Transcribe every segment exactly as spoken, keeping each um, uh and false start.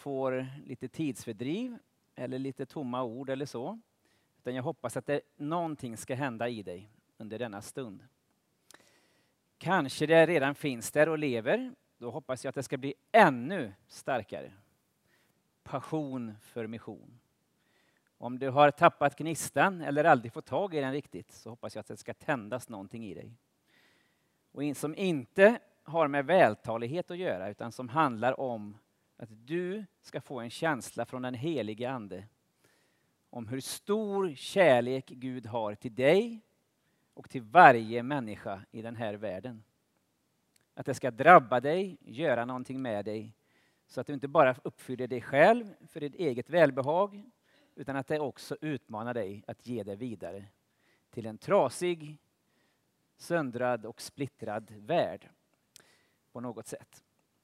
får lite tidsfördriv eller lite tomma ord eller så. Utan jag hoppas att det, någonting ska hända i dig under denna stund. Kanske det redan finns där och lever. Då hoppas jag att det ska bli ännu starkare. Passion för mission. Om du har tappat gnistan eller aldrig fått tag i den riktigt, så hoppas jag att det ska tändas någonting i dig. Och in, som inte har med vältalighet att göra, utan som handlar om att du ska få en känsla från den helige ande om hur stor kärlek Gud har till dig och till varje människa i den här världen. Att det ska drabba dig, göra någonting med dig, så att du inte bara uppfyller dig själv för ditt eget välbehag, utan att det också utmanar dig att ge det vidare till en trasig, söndrad och splittrad värld på något sätt.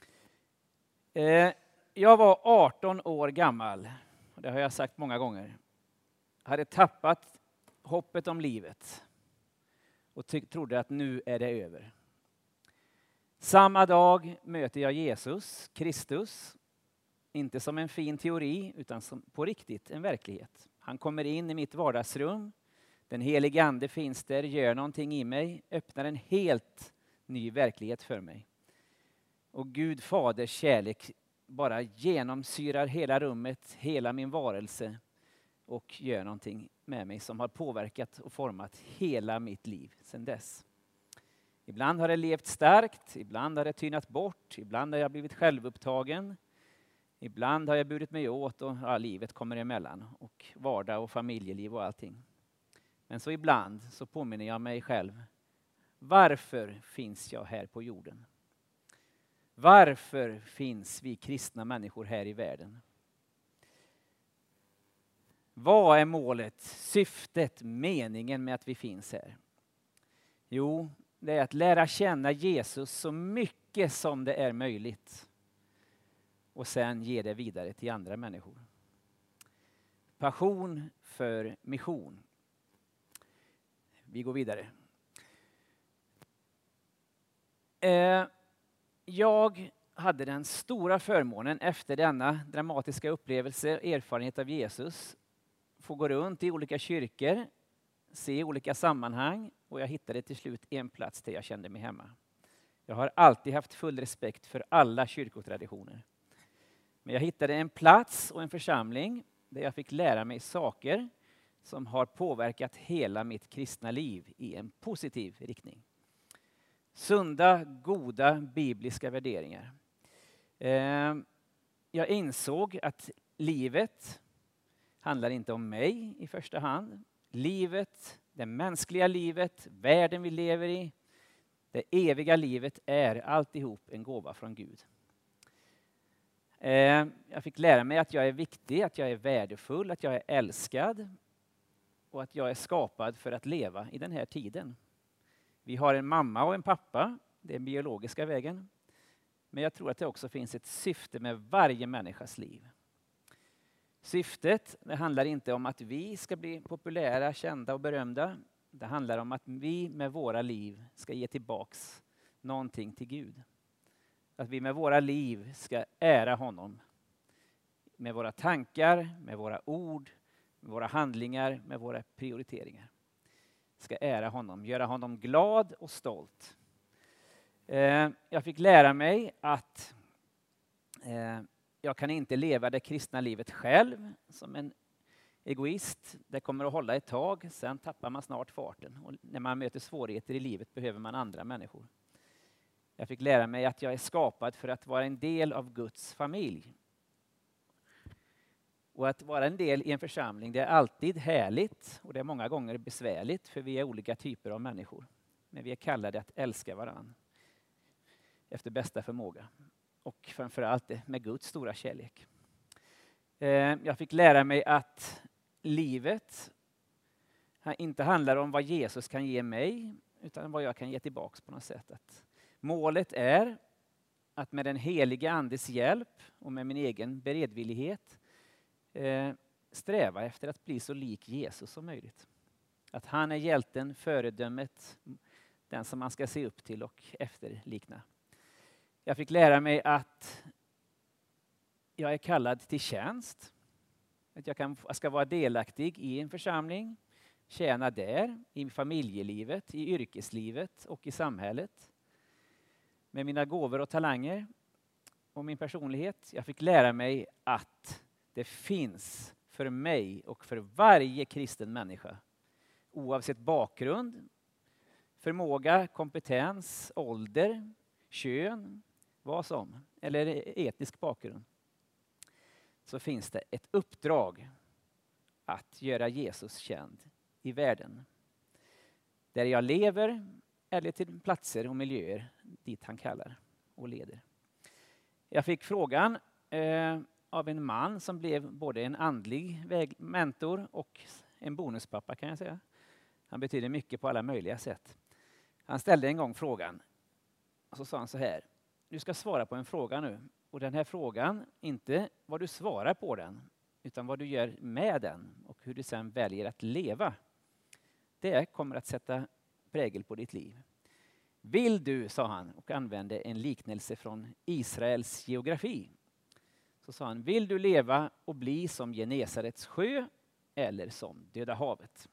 Jag var arton år gammal, och det har jag sagt många gånger. Jag hade tappat hoppet om livet och ty- trodde att nu är det över. Samma dag möter jag Jesus, Kristus, inte som en fin teori utan som på riktigt en verklighet. Han kommer in i mitt vardagsrum, den helige ande finns där, gör någonting i mig, öppnar en helt ny verklighet för mig. Och Gud faders kärlek bara genomsyrar hela rummet, hela min varelse och gör någonting med mig som har påverkat och format hela mitt liv sedan dess. Ibland har det levt starkt, ibland har det tynat bort, ibland har jag blivit självupptagen. Ibland har jag burit mig åt och ja, livet kommer emellan och vardag och familjeliv och allting. Men så ibland så påminner jag mig själv, varför finns jag här på jorden? Varför finns vi kristna människor här i världen? Vad är målet, syftet, meningen med att vi finns här? Jo, det är att lära känna Jesus så mycket som det är möjligt. Och sen ge det vidare till andra människor. Passion för mission. Vi går vidare. Eh, jag hade den stora förmånen efter denna dramatiska upplevelse, erfarenhet av Jesus, få gå runt i olika kyrkor, se olika sammanhang, och jag hittade till slut en plats där jag kände mig hemma. Jag har alltid haft full respekt för alla kyrkotraditioner. Men jag hittade en plats och en församling där jag fick lära mig saker som har påverkat hela mitt kristna liv i en positiv riktning. Sunda, goda bibliska värderingar. Eh, jag insåg att livet handlar inte om mig i första hand. Livet, det mänskliga livet, världen vi lever i, det eviga livet är alltihop en gåva från Gud. Eh, jag fick lära mig att jag är viktig, att jag är värdefull, att jag är älskad och att jag är skapad för att leva i den här tiden. Vi har en mamma och en pappa, det är den biologiska vägen. Men jag tror att det också finns ett syfte med varje människas liv. Syftet, det handlar inte om att vi ska bli populära, kända och berömda. Det handlar om att vi med våra liv ska ge tillbaks någonting till Gud. Att vi med våra liv ska ära honom. Med våra tankar, med våra ord, med våra handlingar, med våra prioriteringar. Ska ära honom, göra honom glad och stolt. Eh, jag fick lära mig att eh, jag kan inte leva det kristna livet själv som en egoist. Det kommer att hålla ett tag, sen tappar man snart farten. Och när man möter svårigheter i livet behöver man andra människor. Jag fick lära mig att jag är skapad för att vara en del av Guds familj. Och att vara en del i en församling, det är alltid härligt och det är många gånger besvärligt, för vi är olika typer av människor. Men vi är kallade att älska varandra efter bästa förmåga. Och framförallt med Guds stora kärlek. Jag fick lära mig att livet inte handlar om vad Jesus kan ge mig, utan vad jag kan ge tillbaka på något sätt. Att målet är att med den heliga andes hjälp och med min egen beredvillighet eh, sträva efter att bli så lik Jesus som möjligt. Att han är hjälten, föredömet, den som man ska se upp till och efterlikna. Jag fick lära mig att jag är kallad till tjänst. Att jag, kan, jag ska vara delaktig i en församling, tjäna där, i familjelivet, i yrkeslivet och i samhället. Med mina gåvor och talanger och min personlighet. Jag fick lära mig att det finns för mig och för varje kristen människa, oavsett bakgrund, förmåga, kompetens, ålder, kön, vad som, eller etnisk bakgrund, så finns det ett uppdrag att göra Jesus känd i världen. Där jag lever eller till platser och miljöer dit han kallar och leder. Jag fick frågan eh, av en man som blev både en andlig väg- mentor och en bonuspappa, kan jag säga. Han betyder mycket på alla möjliga sätt. Han ställde en gång frågan och så sa han så här: du ska svara på en fråga nu. Och den här frågan, inte vad du svarar på den, utan vad du gör med den och hur du sedan väljer att leva. Det kommer att sätta prägel på ditt liv. Vill du, sa han och använde en liknelse från Israels geografi. Så sa han, vill du leva och bli som Genesarets sjö eller som Döda havet?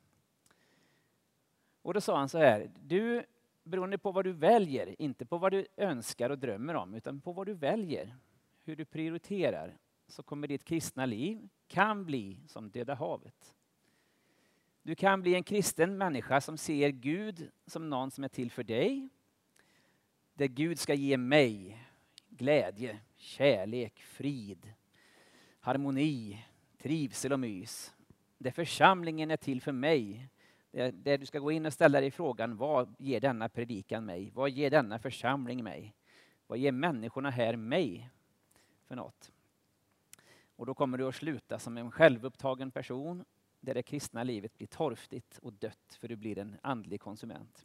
Och då sa han så här, du, beroende på vad du väljer, inte på vad du önskar och drömmer om, utan på vad du väljer, hur du prioriterar, så kommer ditt kristna liv kan bli som Döda havet. Du kan bli en kristen människa som ser Gud som någon som är till för dig. Där Gud ska ge mig glädje, kärlek, frid, harmoni, trivsel och mys. Där församlingen är till för mig. Där, där du ska gå in och ställa dig frågan, vad ger denna predikan mig? Vad ger denna församling mig? Vad ger människorna här mig för något? Och då kommer du att sluta som en självupptagen person där det kristna livet blir torftigt och dött för du blir en andlig konsument.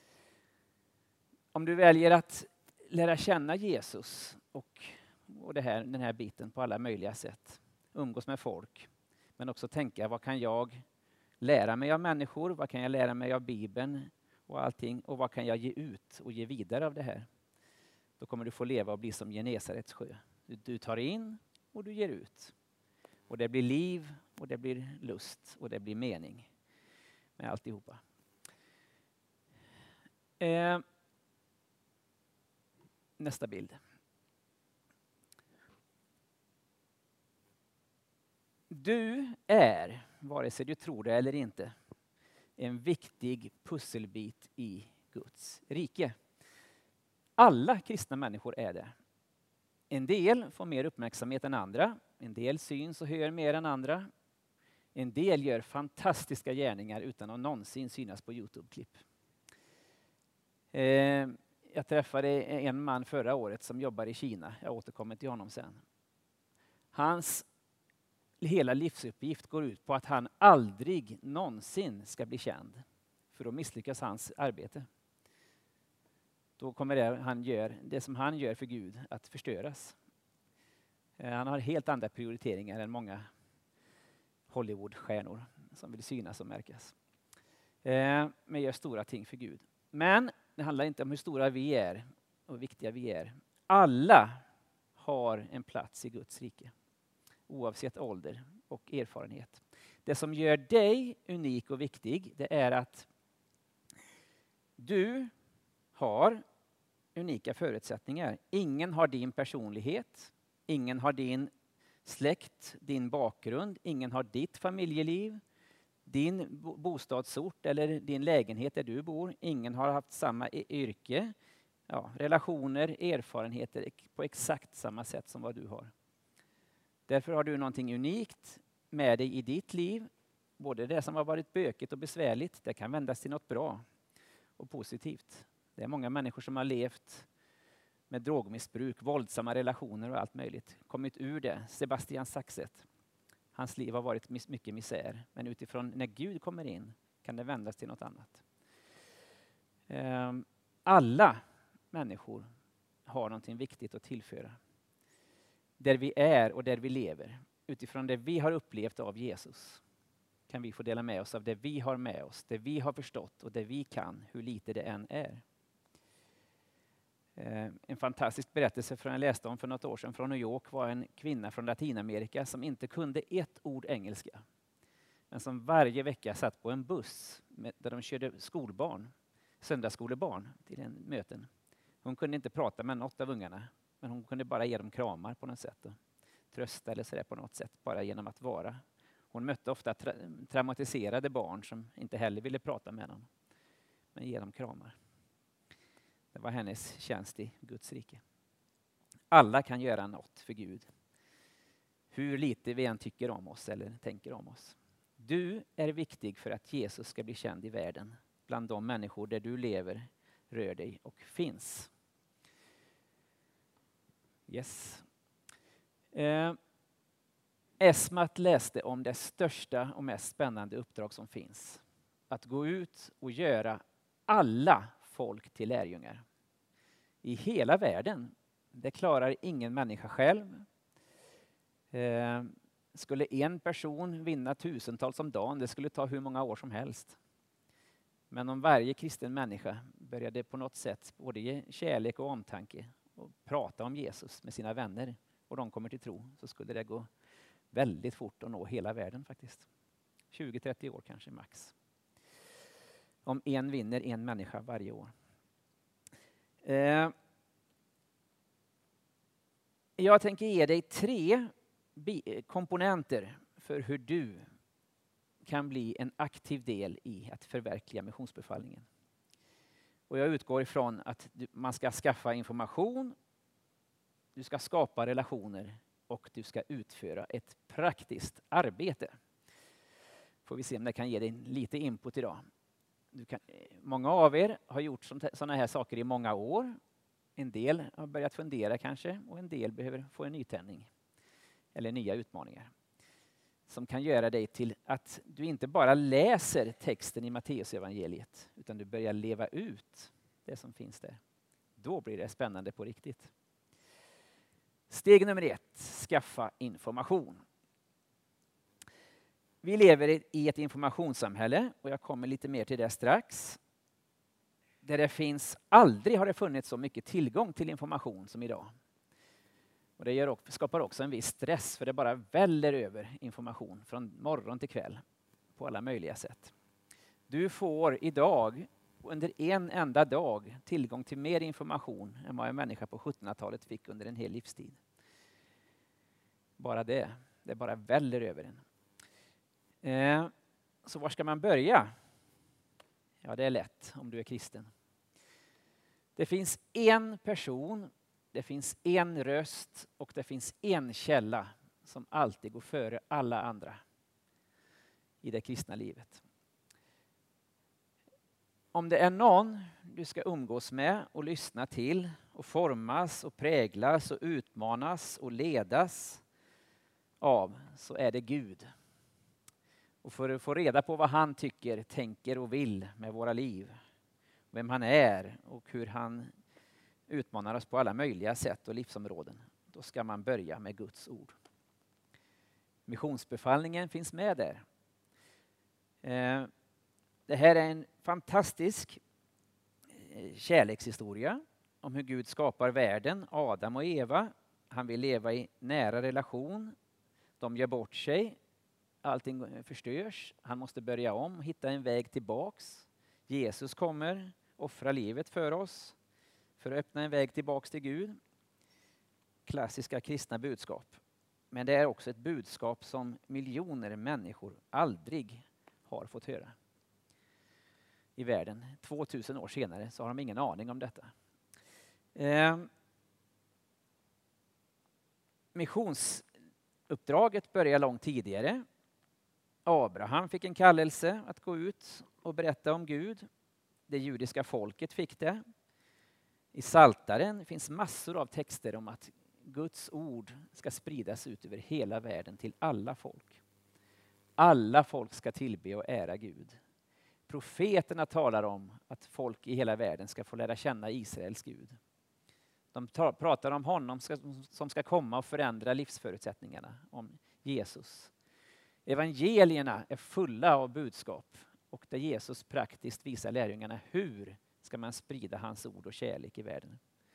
Om du väljer att lära känna Jesus och, och det här, den här biten på alla möjliga sätt, umgås med folk, men också tänka vad kan jag lära mig av människor, vad kan jag lära mig av Bibeln och allting, och vad kan jag ge ut och ge vidare av det här? Då kommer du få leva och bli som Genesarets sjö. Du, du tar in och du ger ut. Och det blir liv och det blir lust och det blir mening med alltihopa. Eh, nästa bild. Du är, vare sig du tror det eller inte, en viktig pusselbit i Guds rike. Alla kristna människor är det. En del får mer uppmärksamhet än andra. En del syns och hör mer än andra. En del gör fantastiska gärningar utan att någonsin synas på YouTube-klipp. Eh, jag träffade en man förra året som jobbar i Kina. Jag återkommer till honom sen. Hans hela livsuppgift går ut på att han aldrig någonsin ska bli känd. För då misslyckas hans arbete. Då kommer det, han gör, det som han gör för Gud att förstöras. Han har helt andra prioriteringar än många Hollywoodstjärnor som vill synas och märkas. Men gör stora ting för Gud. Men det handlar inte om hur stora vi är och hur viktiga vi är. Alla har en plats i Guds rike. Oavsett ålder och erfarenhet. Det som gör dig unik och viktig, det är att du har unika förutsättningar. Ingen har din personlighet. Ingen har din släkt, din bakgrund. Ingen har ditt familjeliv, din bostadsort eller din lägenhet där du bor. Ingen har haft samma yrke, ja, relationer, erfarenheter på exakt samma sätt som vad du har. Därför har du någonting unikt med dig i ditt liv. Både det som har varit bökigt och besvärligt, det kan vändas till något bra och positivt. Det är många människor som har levt med drogmissbruk, våldsamma relationer och allt möjligt. Kommit ur det. Sebastian Saxet. Hans liv har varit mycket misär. Men utifrån när Gud kommer in kan det vändas till något annat. Alla människor har någonting viktigt att tillföra. Där vi är och där vi lever. Utifrån det vi har upplevt av Jesus kan vi få dela med oss av det vi har med oss. Det vi har förstått och det vi kan, hur lite det än är. En fantastisk berättelse från jag läste om för något år sedan från New York var en kvinna från Latinamerika som inte kunde ett ord engelska. Men som varje vecka satt på en buss med, där de körde skolbarn, söndagsskolebarn till en möten. Hon kunde inte prata med något av ungarna, men hon kunde bara ge dem kramar på något sätt och trösta eller sådär på något sätt, bara genom att vara. Hon mötte ofta tra- traumatiserade barn som inte heller ville prata med dem, men ge dem kramar. Det var hennes tjänst i Guds rike. Alla kan göra något för Gud. Hur lite vi än tycker om oss eller tänker om oss. Du är viktig för att Jesus ska bli känd i världen. Bland de människor där du lever, rör dig och finns. Yes. Eh, Esmat läste om det största och mest spännande uppdrag som finns. Att gå ut och göra alla folk till lärjungar. I hela världen. Det klarar ingen människa själv. Eh, skulle en person vinna tusentals om dagen, det skulle ta hur många år som helst. Men om varje kristen människa började på något sätt både ge kärlek och omtanke och prata om Jesus med sina vänner och de kommer till tro, så skulle det gå väldigt fort att nå hela världen faktiskt. tjugo till trettio år kanske max. Om en vinner en människa varje år. Eh, jag tänker ge dig tre bi- komponenter för hur du kan bli en aktiv del i att förverkliga missionsbefallningen. Och jag utgår ifrån att du, man ska skaffa information, du ska skapa relationer och du ska utföra ett praktiskt arbete. Får vi se om det kan ge dig lite input idag. Du kan, många av er har gjort sådana här saker i många år. En del har börjat fundera kanske och en del behöver få en nytändning eller nya utmaningar. Som kan göra dig till att du inte bara läser texten i Matteusevangeliet utan du börjar leva ut det som finns där. Då blir det spännande på riktigt. Steg nummer ett, skaffa information. Vi lever i ett informationssamhälle och jag kommer lite mer till det strax. Där det finns, aldrig har det funnits så mycket tillgång till information som idag. Och det gör, skapar också en viss stress för det bara väller över information från morgon till kväll på alla möjliga sätt. Du får idag under en enda dag tillgång till mer information än vad en människa på sjuttonhundratalet fick under en hel livstid. Bara det, det bara väller över en. Eh, så var ska man börja? Ja, det är lätt om du är kristen. Det finns en person, det finns en röst och det finns en källa som alltid går före alla andra i det kristna livet. Om det är någon du ska umgås med och lyssna till och formas och präglas och utmanas och ledas av, så är det Gud. Och för att få reda på vad han tycker, tänker och vill med våra liv, vem han är och hur han utmanar oss på alla möjliga sätt och livsområden, då ska man börja med Guds ord. Missionsbefallningen finns med där. Eh, det här är en fantastisk kärlekshistoria om hur Gud skapar världen, Adam och Eva. Han vill leva i nära relation. De gör bort sig. Allting förstörs. Han måste börja om, hitta en väg tillbaks. Jesus kommer, offra livet för oss för att öppna en väg tillbaks till Gud. Klassiska kristna budskap. Men det är också ett budskap som miljoner människor aldrig har fått höra i världen. tvåtusen år senare så har de ingen aning om detta. Eh, missionsuppdraget börjar långt tidigare. Abraham fick en kallelse att gå ut och berätta om Gud. Det judiska folket fick det. I Psaltaren finns massor av texter om att Guds ord ska spridas ut över hela världen till alla folk. Alla folk ska tillbe och ära Gud. Profeterna talar om att folk i hela världen ska få lära känna Israels Gud. De pratar om honom som ska komma och förändra livsförutsättningarna, om Jesus. Evangelierna är fulla av budskap och där Jesus praktiskt visar lärjungarna hur ska man sprida hans ord och kärlek i världen.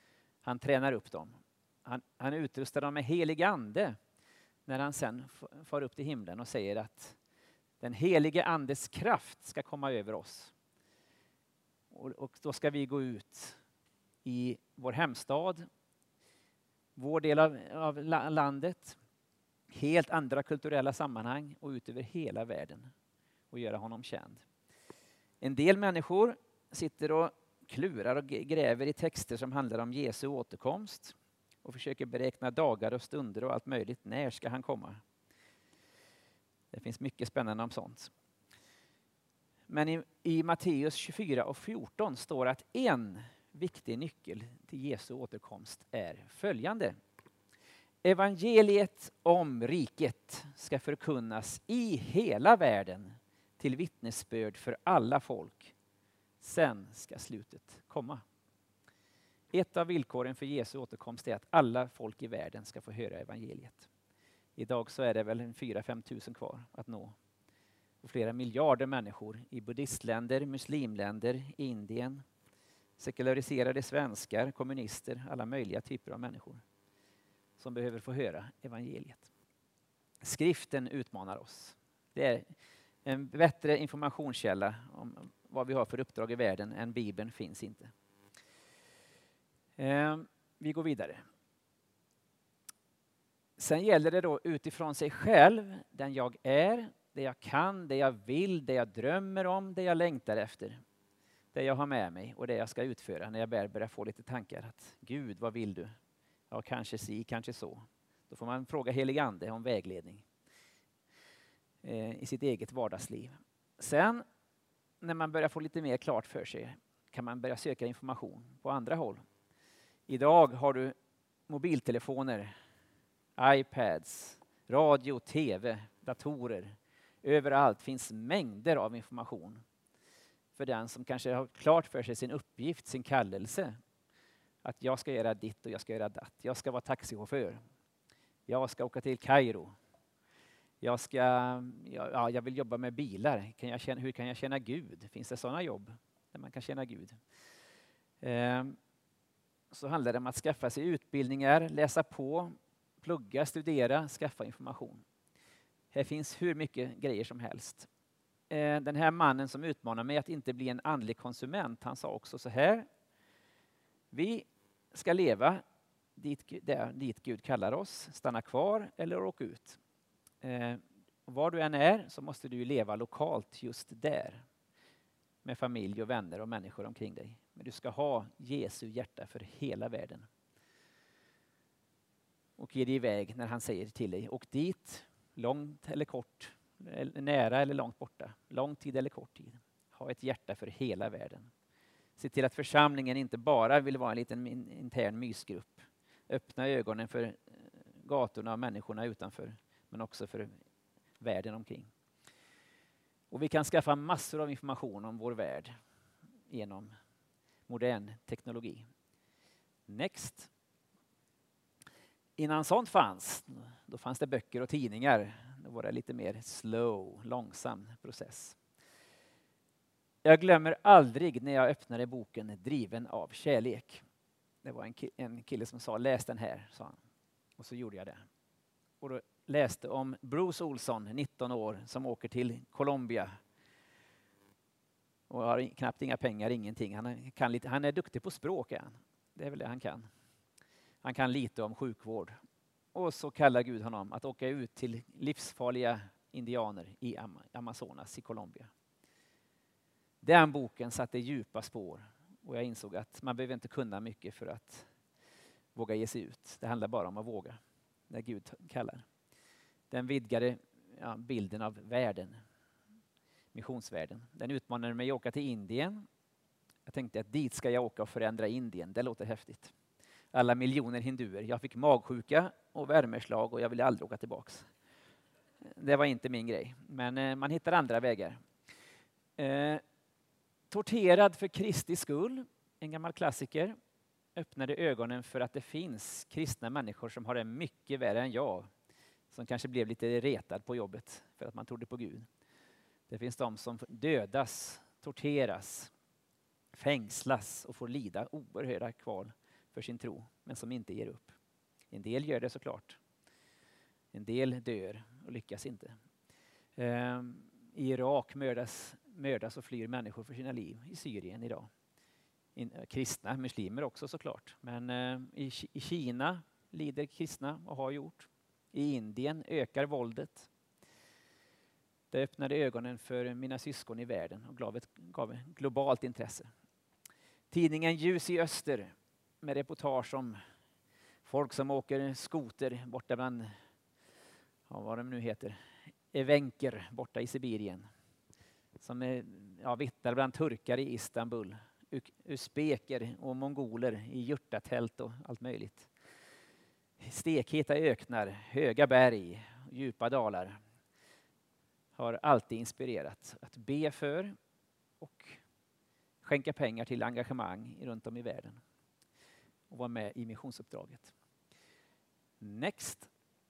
Han tränar upp dem. Han, han utrustar dem med helig ande när han sen far upp till himlen och säger att den helige andes kraft ska komma över oss. Och, och då ska vi gå ut i vår hemstad, vår del av, av landet, helt andra kulturella sammanhang och ut över hela världen och göra honom känd. En del människor sitter och klurar och gräver i texter som handlar om Jesu återkomst och försöker beräkna dagar och stunder och allt möjligt. När ska han komma? Det finns mycket spännande om sånt. Men i, i Matteus tjugofyra och fjorton står att en viktig nyckel till Jesu återkomst är följande. Evangeliet om riket ska förkunnas i hela världen till vittnesbörd för alla folk. Sen ska slutet komma. Ett av villkoren för Jesu återkomst är att alla folk i världen ska få höra evangeliet. Idag så är det väl fyra fem tusen kvar att nå. Och flera miljarder människor i buddhistländer, muslimländer, Indien, sekulariserade svenskar, kommunister, alla möjliga typer av människor som behöver få höra evangeliet. Skriften utmanar oss. Det är en bättre informationskälla om vad vi har för uppdrag i världen än Bibeln finns inte. Eh, vi går vidare. Sen gäller det då utifrån sig själv, den jag är, det jag kan, det jag vill, det jag drömmer om, det jag längtar efter. Det jag har med mig och det jag ska utföra när jag börjar få lite tankar. Att Gud, vad vill du? Ja, kanske si, kanske så. Då får man fråga helig ande om vägledning eh, i sitt eget vardagsliv. Sen när man börjar få lite mer klart för sig kan man börja söka information på andra håll. Idag har du mobiltelefoner, iPads, radio, tv, datorer. Överallt finns mängder av information för den som kanske har klart för sig sin uppgift, sin kallelse. Att jag ska göra ditt och jag ska göra datt. Jag ska vara taxichaufför. Jag ska åka till Kairo. Jag, ska, ja, jag vill jobba med bilar. Kan jag känna, hur kan jag känna Gud? Finns det sådana jobb där man kan känna Gud? Eh, så handlar det om att skaffa sig utbildningar, läsa på, plugga, studera, skaffa information. Här finns hur mycket grejer som helst. Eh, den här mannen som utmanar mig att inte bli en andlig konsument, han sa också så här. Vi ska leva dit, där, dit Gud kallar oss, stanna kvar eller åka ut. Eh, var du än är så måste du leva lokalt just där. Med familj och vänner och människor omkring dig. Men du ska ha Jesu hjärta för hela världen. Och ge dig iväg när han säger till dig. Och dit, långt eller kort, nära eller långt borta. Lång tid eller kort tid. Ha ett hjärta för hela världen. Se till att församlingen inte bara vill vara en liten intern mysgrupp. Öppna ögonen för gatorna och människorna utanför. Men också för världen omkring. Och vi kan skaffa massor av information om vår värld genom modern teknologi. Next. Innan sånt fanns, då fanns det böcker och tidningar. Då var det lite mer slow, långsam process. Jag glömmer aldrig när jag öppnade boken Driven av kärlek. Det var en kille, en kille som sa, läs den här, sa han. Och så gjorde jag det. Och då läste om Bruce Olsson, nitton år, som åker till Colombia. Och har knappt inga pengar, ingenting. Han, kan lite, han är duktig på språk, är han. Det är väl det han kan. Han kan lite om sjukvård. Och så kallar Gud honom att åka ut till livsfarliga indianer i Amazonas i Colombia. Den boken satte djupa spår. Och jag insåg att man behöver inte kunna mycket för att våga ge sig ut. Det handlar bara om att våga när Gud kallar. Den vidgade ja, bilden av världen. Missionsvärlden. Den utmanade mig att åka till Indien. Jag tänkte att dit ska jag åka och förändra Indien. Det låter häftigt. Alla miljoner hinduer. Jag fick magsjuka och värmeslag och jag ville aldrig åka tillbaks. Det var inte min grej. Men eh, man hittar andra vägar. Eh, Torterad för Kristi skull. En gammal klassiker. Öppnade ögonen för att det finns kristna människor som har det mycket värre än jag. Som kanske blev lite retad på jobbet för att man trodde på Gud. Det finns de som dödas, torteras, fängslas och får lida oerhörda kval för sin tro, men som inte ger upp. En del gör det såklart. En del dör och lyckas inte. Eh, I Irak mördas, mördas och flyr människor för sina liv. I Syrien idag. In, kristna, muslimer också såklart. Men eh, i, i Kina lider kristna och har gjort. I Indien ökar våldet. Det öppnade ögonen för mina syskon i världen och gav ett, gav ett globalt intresse. Tidningen Ljus i öster med reportage om folk som åker skoter borta bland, ja, vad de nu heter, evenker borta i Sibirien. Som är, ja, vittnar bland turkar i Istanbul, usbeker och mongoler i jurtatält och allt möjligt. Stekheta öknar, höga berg, djupa dalar har alltid inspirerat att be för och skänka pengar till engagemang runt om i världen och vara med i missionsuppdraget. Next.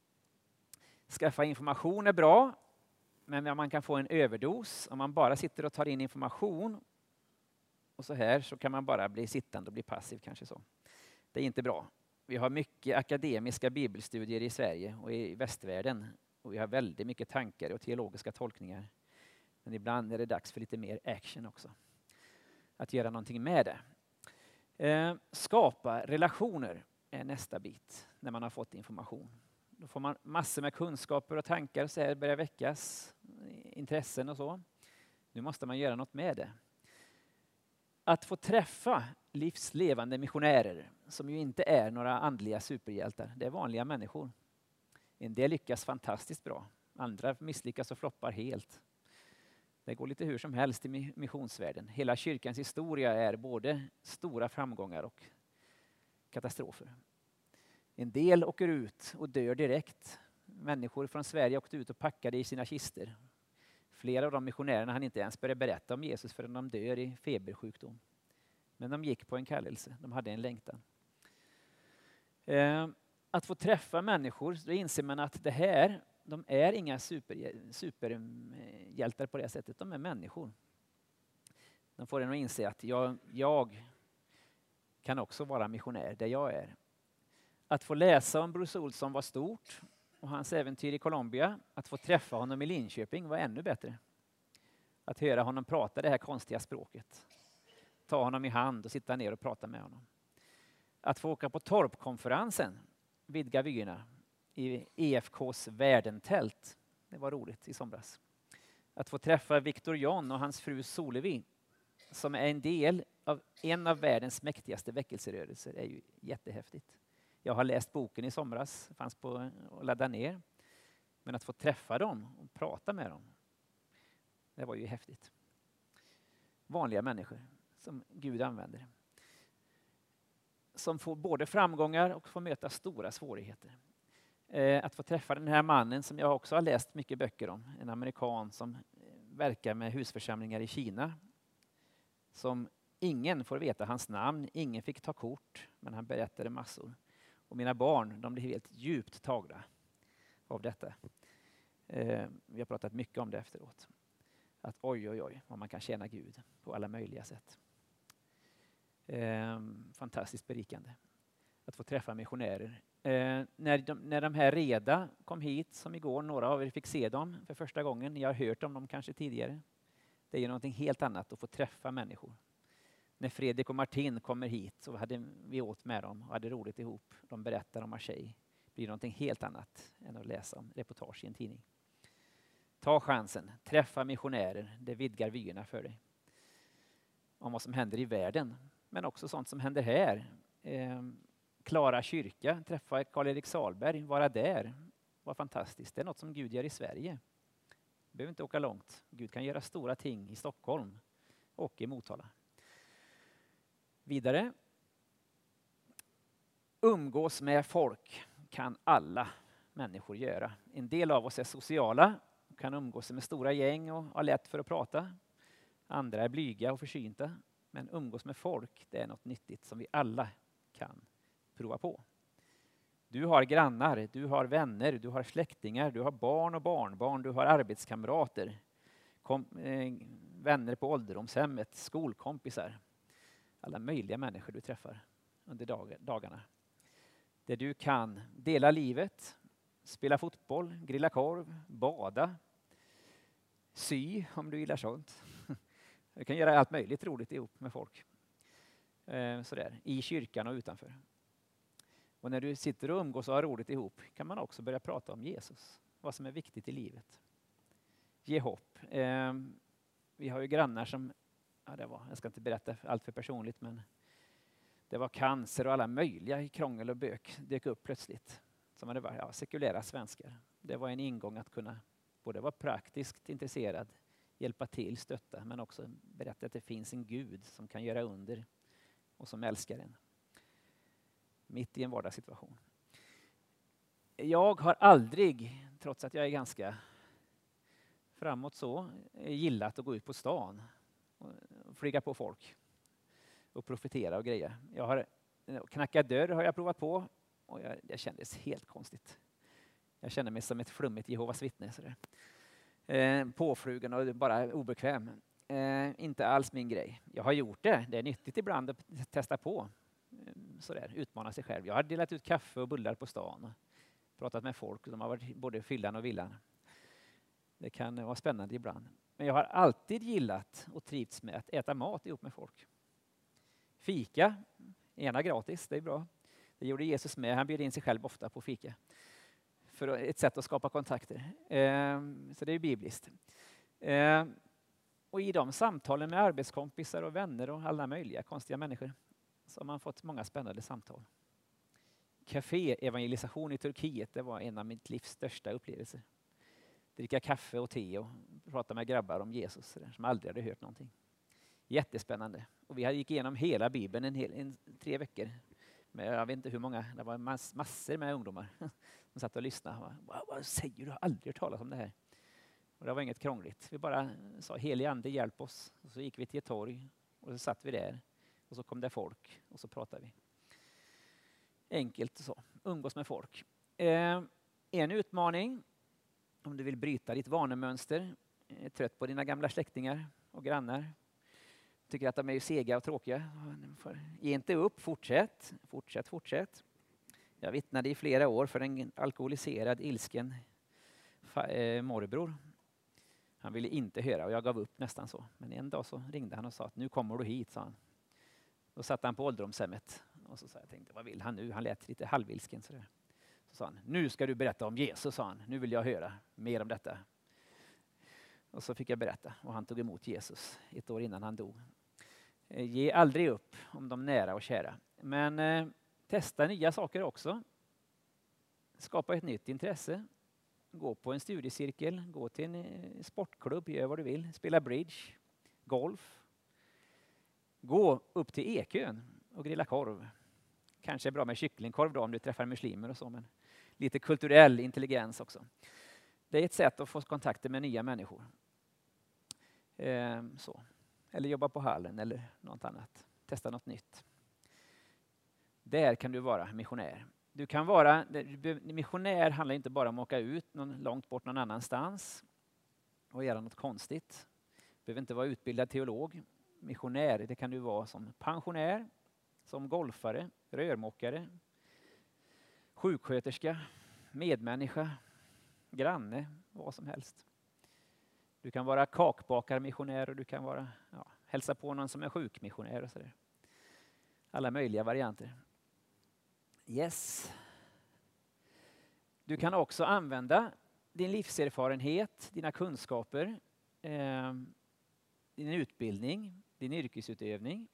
Skaffa information är bra, men man kan få en överdos om man bara sitter och tar in information. Och så här så kan man bara bli sittande och bli passiv kanske så. Det är inte bra. Vi har mycket akademiska bibelstudier i Sverige och i västvärlden. Och vi har väldigt mycket tankar och teologiska tolkningar. Men ibland är det dags för lite mer action också. Att göra någonting med det. Eh, skapa relationer är nästa bit när man har fått information. Då får man massor med kunskaper och tankar så här börjar väckas. Intressen och så. Nu måste man göra något med det. Att få träffa livslevande missionärer som ju inte är några andliga superhjältar. Det är vanliga människor. En del lyckas fantastiskt bra. Andra misslyckas och floppar helt. Det går lite hur som helst i missionsvärlden. Hela kyrkans historia är både stora framgångar och katastrofer. En del åker ut och dör direkt. Människor från Sverige åkte ut och packade i sina kister. Flera av de missionärerna hann inte ens börja berätta om Jesus förrän de dör i febersjukdom. Men de gick på en kallelse. De hade en längtan. Eh, att få träffa människor, då inser man att det här, de är inga super, superhjältar på det sättet. De är människor. De får en att inse att jag, jag kan också vara missionär där jag är. Att få läsa om Bruce Olsson var stort. Och hans äventyr i Colombia, att få träffa honom i Linköping var ännu bättre. Att höra honom prata det här konstiga språket. Ta honom i hand och sitta ner och prata med honom. Att få åka på Torpkonferensen, vidga vyerna, i E F K:s värdentält. Det var roligt i somras. Att få träffa Victor John och hans fru Solevi, som är en del av en av världens mäktigaste väckelserörelser, är ju jättehäftigt. Jag har läst boken i somras, fanns på att ladda ner. Men att få träffa dem och prata med dem, det var ju häftigt. Vanliga människor som Gud använder. Som får både framgångar och får möta stora svårigheter. Eh, att få träffa den här mannen som jag också har läst mycket böcker om. En amerikan som verkar med husförsamlingar i Kina. Som ingen får veta hans namn, ingen fick ta kort, men han berättade massor. Och mina barn, de blev helt djupt tagna av detta. Eh, vi har pratat mycket om det efteråt. Att oj, oj, oj, vad man kan tjäna Gud på alla möjliga sätt. Eh, fantastiskt berikande. Att få träffa missionärer. Eh, när, de, när de här Reda kom hit, som igår, några av er fick se dem för första gången. Ni har hört om dem kanske tidigare. Det är ju någonting helt annat att få träffa människor. När Fredrik och Martin kommer hit så hade vi åt med dem och hade roligt ihop. De berättar om Marseille. Det blir någonting helt annat än att läsa om reportage i en tidning. Ta chansen, träffa missionärer, det vidgar vyerna för dig. Om vad som händer i världen, men också sånt som händer här. Eh, Klara kyrka, träffa Karl-Erik Salberg, vara där. Var fantastiskt, det är något som Gud gör i Sverige. Du behöver inte åka långt. Gud kan göra stora ting i Stockholm och i Motala. Vidare. Umgås med folk kan alla människor göra. En del av oss är sociala, kan umgås med stora gäng och ha lätt för att prata. Andra är blyga och försynta. Men umgås med folk, det är något nyttigt som vi alla kan prova på. Du har grannar, du har vänner, du har släktingar, du har barn och barnbarn, du har arbetskamrater, kom, eh, vänner på ålderdomshemmet, skolkompisar. Alla möjliga människor du träffar under dag, dagarna. Där du kan dela livet, spela fotboll, grilla korv, bada, sy om du gillar sånt. Du kan göra allt möjligt roligt ihop med folk. Eh, sådär, i kyrkan och utanför. Och när du sitter och umgås och har roligt ihop kan man också börja prata om Jesus. Vad som är viktigt i livet. Ge hopp. Eh, vi har ju grannar som, ja det var, jag ska inte berätta allt för personligt, men det var cancer och alla möjliga krångel och bök dök upp plötsligt. Som hade varit ja, sekulära svenskar. Det var en ingång att kunna både vara praktiskt intresserad, hjälpa till, stötta, men också berätta att det finns en Gud som kan göra under och som älskar en. Mitt i en vardagssituation. Jag har aldrig, trots att jag är ganska framåt så, gillat att gå ut på stan och flyga på folk och profetera och grejer. Jag har knackat dörr har jag provat på och jag, det kändes helt konstigt. Jag kände mig som ett flummigt Jehovas vittne. Sådär. Eh, påflugen och bara obekväm. Eh, inte alls min grej. Jag har gjort det. Det är nyttigt ibland att testa på. Sådär, utmana sig själv. Jag har delat ut kaffe och bullar på stan. Och pratat med folk som har varit både fyllan och villan. Det kan vara spännande ibland. Men jag har alltid gillat och trivts med att äta mat ihop med folk. Fika, ena gratis, det är bra. Det gjorde Jesus med. Han bjöd in sig själv ofta på fika. För ett sätt att skapa kontakter. Eh, så det är bibliskt. Eh, och i de samtalen med arbetskompisar och vänner och alla möjliga konstiga människor så har man fått många spännande samtal. Café-evangelisation i Turkiet, det var en av mitt livs största upplevelser. Dricka kaffe och te och prata med grabbar om Jesus som aldrig hade hört någonting. Jättespännande. Och vi gick igenom hela Bibeln en, hel, en tre veckor. Men jag vet inte hur många, det var mass, massor med ungdomar som satt och lyssnade. Vad, vad säger du? Jag har aldrig hört talas om det här. Och det var inget krångligt. Vi bara sa, helig ande, hjälp oss. Och så gick vi till ett torg och så satt vi där. Och så kom det folk och så pratade vi. Enkelt och så. Umgås med folk. Eh, en utmaning, om du vill bryta ditt vanemönster, är trött på dina gamla släktingar och grannar. Tycker att de är sega och tråkiga. Ge inte upp, fortsätt, fortsätt, fortsätt. Jag vittnade i flera år för en alkoholiserad, ilsken eh, morbror. Han ville inte höra och jag gav upp nästan så. Men en dag så ringde han och sa att nu kommer du hit, sa han. Då satt han på ålderdomshemmet och så sa jag, tänkte, vad vill han nu? Han lät lite halvilsken sådär. Så sa han, nu ska du berätta om Jesus, sa han. Nu vill jag höra mer om detta. Och så fick jag berätta och han tog emot Jesus ett år innan han dog. Ge aldrig upp om de nära och kära. Men eh, testa nya saker också. Skapa ett nytt intresse. Gå på en studiecirkel, gå till en eh, sportklubb, gör vad du vill. Spela bridge, golf. Gå upp till Ekön och grilla korv. Kanske är bra med kycklingkorv då om du träffar muslimer och så, men lite kulturell intelligens också. Det är ett sätt att få kontakter med nya människor. Eh, så. Eller jobba på hallen eller något annat. Testa något nytt. Där kan du vara missionär. Du kan vara, missionär handlar inte bara om att åka ut någon, långt bort någon annanstans och göra något konstigt. Du behöver inte vara utbildad teolog. Missionär, det kan du vara som pensionär, som golfare, rörmokare, sjuksköterska, medmänniska, granne, vad som helst. Du kan vara kakbakarmissionär och du kan vara ja, hälsa på någon som är sjukmissionär och sådär. Alla möjliga varianter. Yes. Du kan också använda din livserfarenhet, dina kunskaper, eh, din utbildning, din yrkesutövning.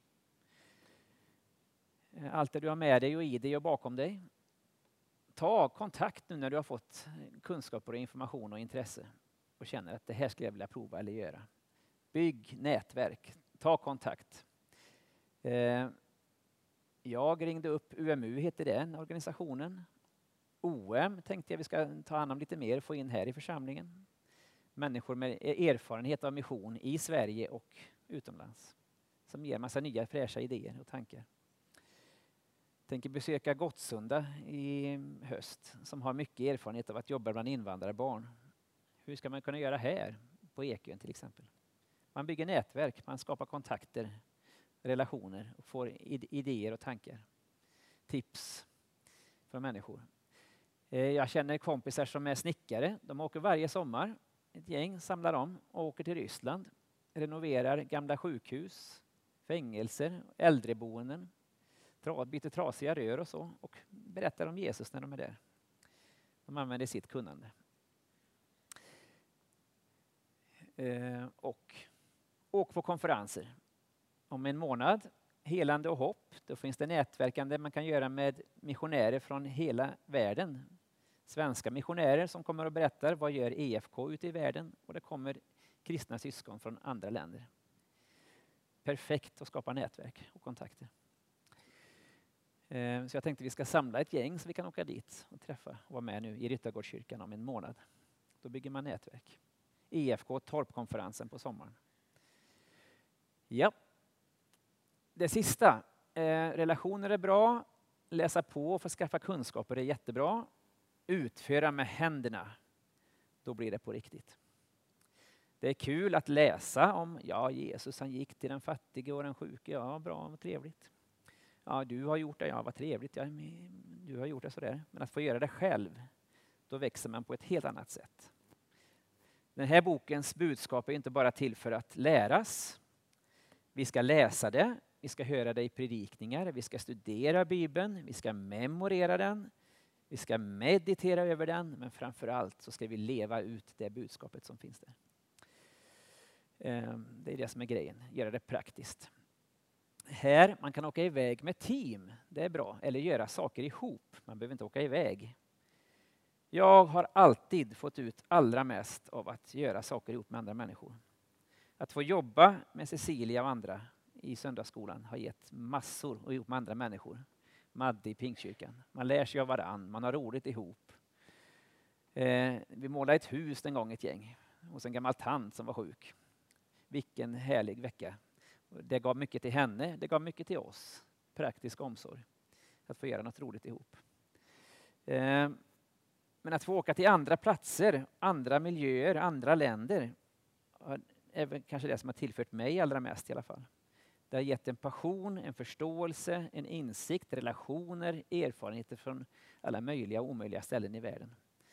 Eh, allt det du har med dig och i dig och bakom dig. Ta kontakt nu när du har fått kunskaper och information och intresse och känner att det här skulle jag vilja prova eller göra. Bygg nätverk. Ta kontakt. Eh, jag ringde upp U M U, heter den organisationen. O M tänkte jag vi ska ta hand om lite mer, få in här i församlingen. Människor med erfarenhet av mission i Sverige och utomlands. Som ger massa nya fräscha idéer och tankar. Tänker besöka Gottsunda i höst som har mycket erfarenhet av att jobba bland invandrarbarn. Hur ska man kunna göra här på Ekön till exempel? Man bygger nätverk, man skapar kontakter, relationer och får idéer och tankar. tips från människor. Eh, jag känner kompisar som är snickare. De åker varje sommar. Ett gäng samlar om och åker till Ryssland. Renoverar gamla sjukhus, fängelser, äldreboenden. Tra, byter trasiga rör och så. Och berättar om Jesus när de är där. De använder sitt kunnande. Eh, och åk på konferenser. Om en månad, helande och hopp. Då finns det nätverkande man kan göra med missionärer från hela världen. Svenska missionärer som kommer och berättar vad gör E F K ute i världen. Och det kommer kristna syskon från andra länder. Perfekt att skapa nätverk och kontakter. Eh, så jag tänkte vi ska samla ett gäng så vi kan åka dit och träffa och vara med nu i Ryttargårdskyrkan om en månad. Då bygger man nätverk. E F K Torpkonferensen på sommaren. Ja. Det sista. Eh, relationer är bra. Läsa på och få skaffa kunskaper är jättebra. Utföra med händerna. Då blir det på riktigt. Det är kul att läsa om, ja, Jesus han gick till den fattige och den sjuke. Ja, bra, vad trevligt. Ja, du har gjort det, ja, vad trevligt. Ja, du har gjort det sådär. Men att få göra det själv, då växer man på ett helt annat sätt. Den här bokens budskap är inte bara till för att läras. Vi ska läsa det, vi ska höra det i predikningar, vi ska studera Bibeln, vi ska memorera den, vi ska meditera över den, men framför allt så ska vi leva ut det budskapet som finns där. Det är det som är grejen, göra det praktiskt. Här, man kan åka iväg med team, det är bra, eller göra saker ihop, man behöver inte åka iväg. Jag har alltid fått ut allra mest av att göra saker ihop med andra människor. Att få jobba med Cecilia och andra i söndagsskolan har gett massor och ihop med andra människor. Madde i Pingstkyrkan. Man lär sig av varann, man har roligt ihop. Eh, vi målade ett hus en gång ett gäng. Och en gammal tant som var sjuk. Vilken härlig vecka. Det gav mycket till henne, det gav mycket till oss. Praktisk omsorg. Att få göra något roligt ihop. Eh, men att få åka till andra platser, andra miljöer, andra länder. Är kanske det som har tillfört mig allra mest i alla fall. Det har gett en passion, en förståelse, en insikt, relationer, erfarenheter från alla möjliga och omöjliga ställen i världen.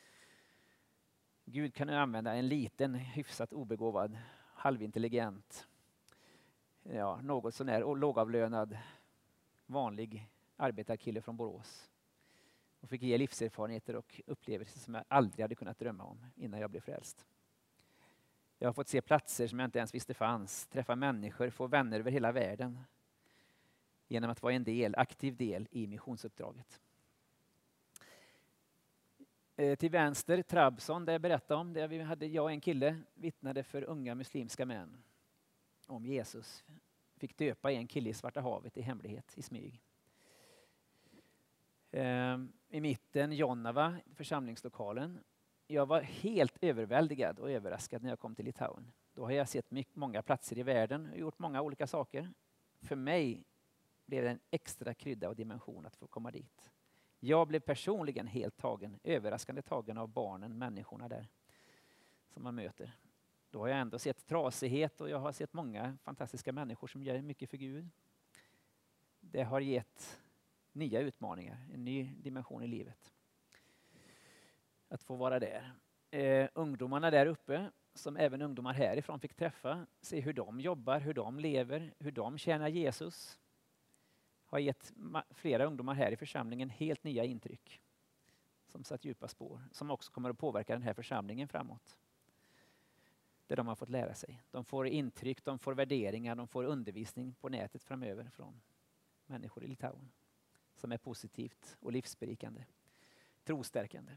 Gud kan använda en liten, hyfsat obegåvad, halvintelligent, ja, något sånär lågavlönad, vanlig arbetarkille från Borås. Och fick ge livserfarenheter och upplevelser som jag aldrig hade kunnat drömma om innan jag blev frälst. Jag har fått se platser som jag inte ens visste fanns, träffa människor, få vänner över hela världen. Genom att vara en del, aktiv del i missionsuppdraget. Eh, till vänster, Trabzon, där jag berättade om, där vi hade, jag och en kille vittnade för unga muslimska män om Jesus. Fick döpa en kille i Svarta havet i hemlighet, i smyg. Eh, I mitten, Jonava, församlingslokalen. Jag var helt överväldigad och överraskad när jag kom till Litauen. Då har jag sett mycket, många platser i världen och gjort många olika saker. För mig blev det en extra krydda och dimension att få komma dit. Jag blev personligen helt tagen, överraskande tagen av barnen, människorna där som man möter. Då har jag ändå sett trasighet och jag har sett många fantastiska människor som gör mycket för Gud. Det har gett nya utmaningar, en ny dimension i livet. Att få vara där. Eh, ungdomarna där uppe, som även ungdomar härifrån fick träffa, se hur de jobbar, hur de lever, hur de tjänar Jesus. Har gett flera ungdomar här i församlingen helt nya intryck. Som satt djupa spår, som också kommer att påverka den här församlingen framåt. Där de har fått lära sig. De får intryck, de får värderingar, de får undervisning på nätet framöver från människor i Litauen. Som är positivt och livsberikande, trostärkande.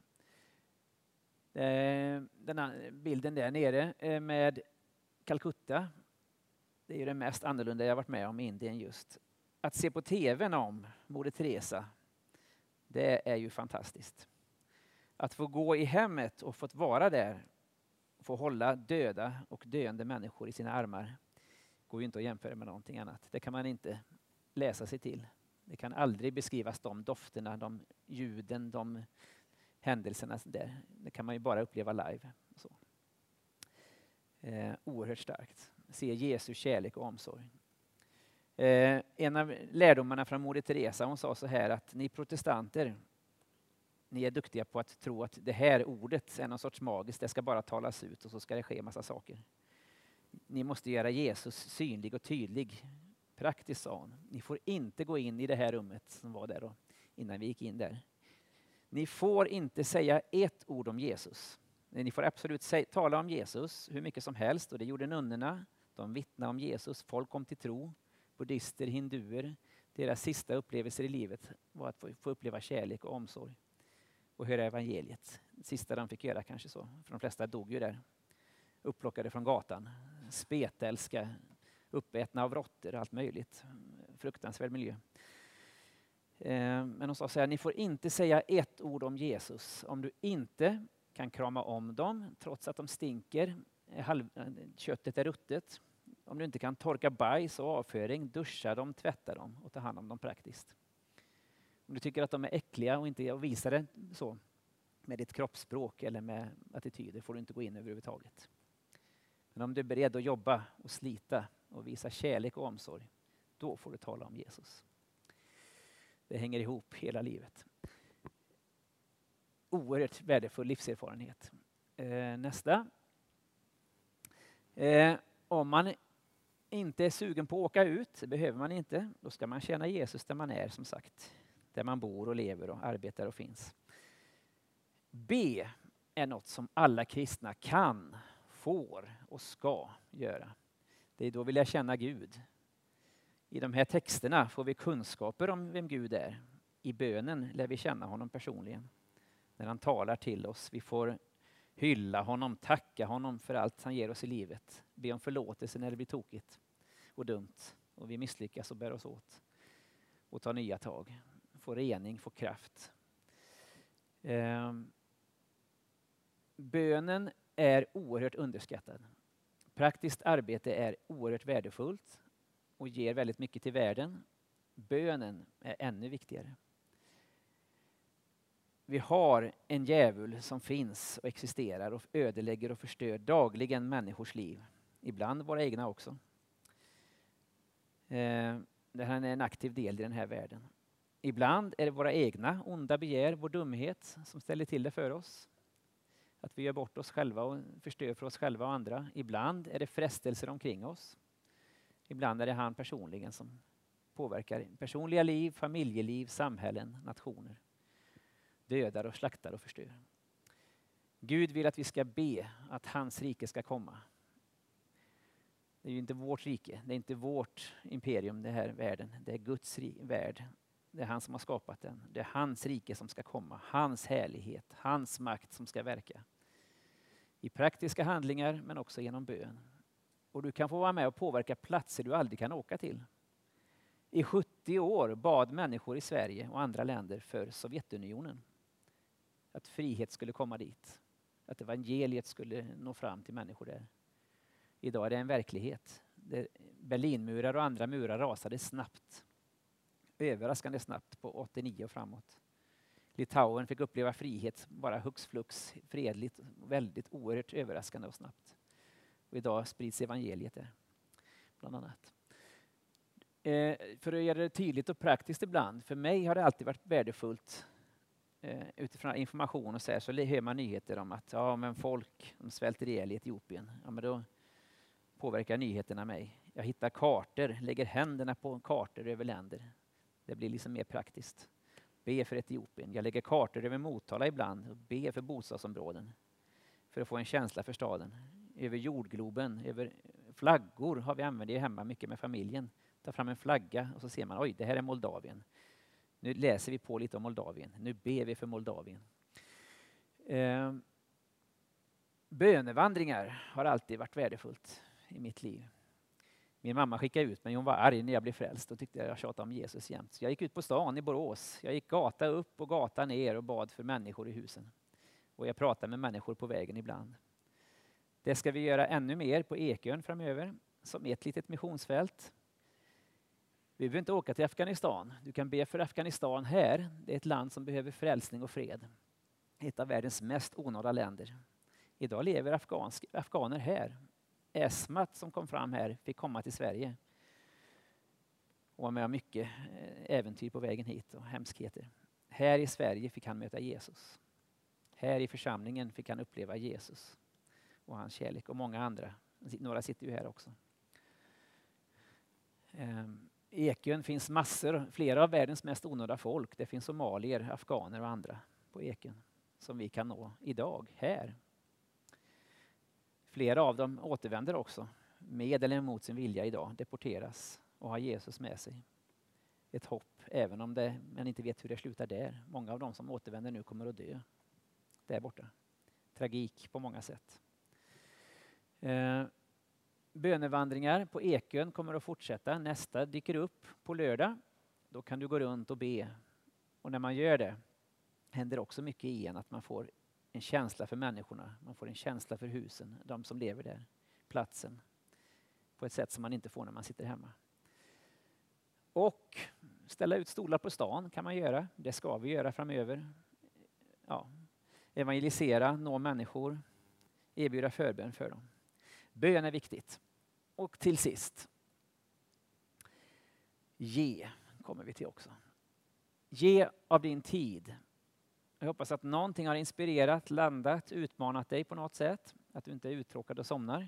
Den här bilden där nere med Calcutta, det är ju det mest annorlunda jag varit med om i Indien just. Att se på tvn om Moder Teresa, det är ju fantastiskt. Att få gå i hemmet och få vara där, få hålla döda och döende människor i sina armar, går ju inte att jämföra med någonting annat. Det kan man inte läsa sig till. Det kan aldrig beskrivas de dofterna, de ljuden, de händelserna där. Det kan man ju bara uppleva live. Så. Eh, oerhört starkt. Se Jesu kärlek och omsorg. Eh, en av lärdomarna från Moder Teresa, hon sa så här att ni protestanter, ni är duktiga på att tro att det här ordet är någon sorts magiskt, det ska bara talas ut och så ska det ske massa saker. Ni måste göra Jesus synlig och tydlig. Praktiskt, sa hon. Ni får inte gå in i det här rummet som var där då, innan vi gick in där. Ni får inte säga ett ord om Jesus. Ni får absolut säga, tala om Jesus hur mycket som helst, och det gjorde nunnorna. De vittnade om Jesus, folk kom till tro. Buddhister, hinduer, deras sista upplevelser i livet var att få, få uppleva kärlek och omsorg och höra evangeliet. Det sista de fick göra kanske så, för de flesta dog ju där. Upplockade från gatan, spetälska, uppätna av råttor, allt möjligt. Fruktansvärd miljö. Eh, men de sa så här, ni får inte säga ett ord om Jesus om du inte kan krama om dem trots att de stinker, halv, köttet är ruttet. Om du inte kan torka bajs och avföring, duscha dem, tvätta dem och ta hand om dem praktiskt. Om du tycker att de är äckliga och inte och visar det så med ditt kroppsspråk eller med attityder, får du inte gå in överhuvudtaget. Men om du är beredd att jobba och slita och visa kärlek och omsorg, då får du tala om Jesus. Det hänger ihop hela livet. Oerhört värdefull livserfarenhet. Eh, nästa. Eh, om man inte är sugen på att åka ut, det behöver man inte. Då ska man tjäna Jesus där man är, som sagt. Där man bor och lever och arbetar och finns. B är något som alla kristna kan, får och ska göra. Det är då vi lär känna Gud. I de här texterna får vi kunskaper om vem Gud är. I bönen lär vi känna honom personligen. När han talar till oss, vi får hylla honom, tacka honom för allt han ger oss i livet. Be om förlåtelse när det blir tokigt och dumt och vi misslyckas och bär oss åt. Och ta nya tag. Få rening, få kraft. Eh, bönen är oerhört underskattad. Praktiskt arbete är oerhört värdefullt och ger väldigt mycket till världen. Bönen är ännu viktigare. Vi har en djävul som finns och existerar och ödelägger och förstör dagligen människors liv. Ibland våra egna också. Eh, det här är en aktiv del i den här världen. Ibland är det våra egna onda begär, vår dumhet som ställer till det för oss. Att vi gör bort oss själva och förstör för oss själva och andra. Ibland är det frestelser omkring oss. Ibland är det han personligen som påverkar personliga liv, familjeliv, samhällen, nationer. Dödar och slaktar och förstör. Gud vill att vi ska be att hans rike ska komma. Det är ju inte vårt rike, det är inte vårt imperium, det här världen. Det är Guds värld. Det är han som har skapat den. Det är hans rike som ska komma. Hans härlighet, hans makt som ska verka. I praktiska handlingar men också genom bön. Och du kan få vara med och påverka platser du aldrig kan åka till. I sjuttio år bad människor i Sverige och andra länder för Sovjetunionen. Att frihet skulle komma dit. Att evangeliet skulle nå fram till människor där. Idag är det en verklighet. Berlinmurar och andra murar rasade snabbt. Överraskande snabbt på åttionio och framåt. Litauen fick uppleva frihet bara hux flux, fredligt, väldigt oerhört överraskande och snabbt. Och idag sprids evangeliet där, bland annat. Eh, för att göra det tydligt och praktiskt ibland, för mig har det alltid varit värdefullt eh, utifrån information och så här, så hör man nyheter om att ja, men folk de svälter ihjäl i Etiopien. Ja, men då påverkar nyheterna mig. Jag hittar kartor, lägger händerna på kartor över länder. Det blir liksom mer praktiskt. Be för Etiopien. Jag lägger kartor över Motala ibland och be för bostadsområden. För att få en känsla för staden. Över jordgloben, över flaggor har vi använt det hemma mycket med familjen. Ta fram en flagga och så ser man, oj, det här är Moldavien. Nu läser vi på lite om Moldavien. Nu ber vi för Moldavien. Eh, bönevandringar har alltid varit värdefullt i mitt liv. Min mamma skickade ut mig, hon var arg när jag blev frälst och tyckte jag tjatade om Jesus jämt. Så jag gick ut på stan i Borås. Jag gick gata upp och gata ner och bad för människor i husen. Och jag pratade med människor på vägen ibland. Det ska vi göra ännu mer på Ekön framöver, som ett litet missionsfält. Vi behöver inte åka till Afghanistan. Du kan be för Afghanistan här. Det är ett land som behöver frälsning och fred. Ett av världens mest onådda länder. Idag lever afghansk, afghaner här. Esmat som kom fram här fick komma till Sverige. och var med om mycket äventyr på vägen hit och hemskheter. Här i Sverige fick han möta Jesus. Här i församlingen fick han uppleva Jesus och hans kärlek, och många andra. Några sitter ju här också. I Ekön finns massor, flera av världens mest onådda folk. Det finns somalier, afghaner och andra på Ekön som vi kan nå idag, här. Flera av dem återvänder också, med eller emot sin vilja idag, deporteras och har Jesus med sig. Ett hopp, även om det, man inte vet hur det slutar där. Många av dem som återvänder nu kommer att dö där borta. Tragik på många sätt. Eh, bönevandringar på Ekön kommer att fortsätta. Nästa dyker upp på lördag. Då kan du gå runt och be. Och när man gör det händer också mycket i en, att man får en känsla för människorna. Man får en känsla för husen, de som lever där, platsen. På ett sätt som man inte får när man sitter hemma. Och ställa ut stolar på stan kan man göra. Det ska vi göra framöver. Ja. Evangelisera, nå människor, erbjuda förbön för dem. Bön är viktigt. Och till sist, ge kommer vi till också. Ge av din tid. Jag hoppas att någonting har inspirerat, landat, utmanat dig på något sätt. Att du inte är uttråkad och somnar.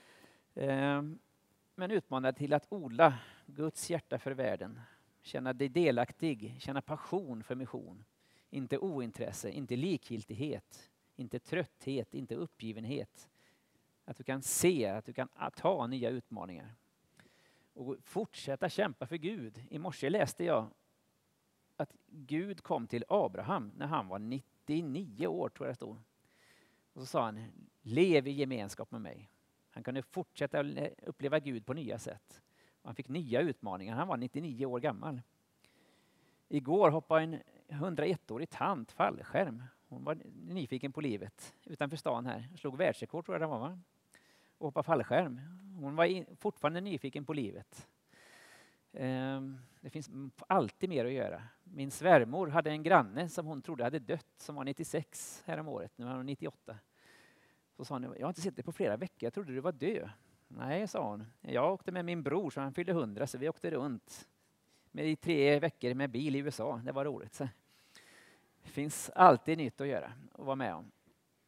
Men utmanar till att odla Guds hjärta för världen. Känna dig delaktig, känna passion för mission. Inte ointresse, inte likgiltighet, inte trötthet, inte uppgivenhet. Att du kan se, att du kan ta nya utmaningar. Och fortsätta kämpa för Gud. I morse läste jag att Gud kom till Abraham när han var nittionio år, tror jag det stod. Och så sa han, lev i gemenskap med mig. Han kunde fortsätta uppleva Gud på nya sätt. Han fick nya utmaningar. Han var nittionio år gammal. Igår hoppade en hundraettårig tant fallskärm. Hon var nyfiken på livet utanför stan här. Slog världsrekord, tror jag det var, va? Och hoppade fallskärm. Hon var in, fortfarande nyfiken på livet. Um, det finns alltid mer att göra. Min svärmor hade en granne som hon trodde hade dött, som var nittiosex här om året. Nu är hon nittioåtta. Så sa hon, jag har inte sett dig på flera veckor, jag trodde du var död. Nej, sa hon. Jag åkte med min bror så han fyllde hundra, så vi åkte runt med i tre veckor med bil i U S A. Det var roligt. Så. Det finns alltid nytt att göra och vara med om.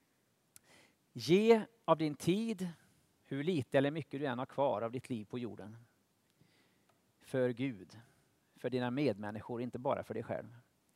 Ge av din tid, hur lite eller mycket du än har kvar av ditt liv på jorden. För Gud, för dina medmänniskor, inte bara för dig själv.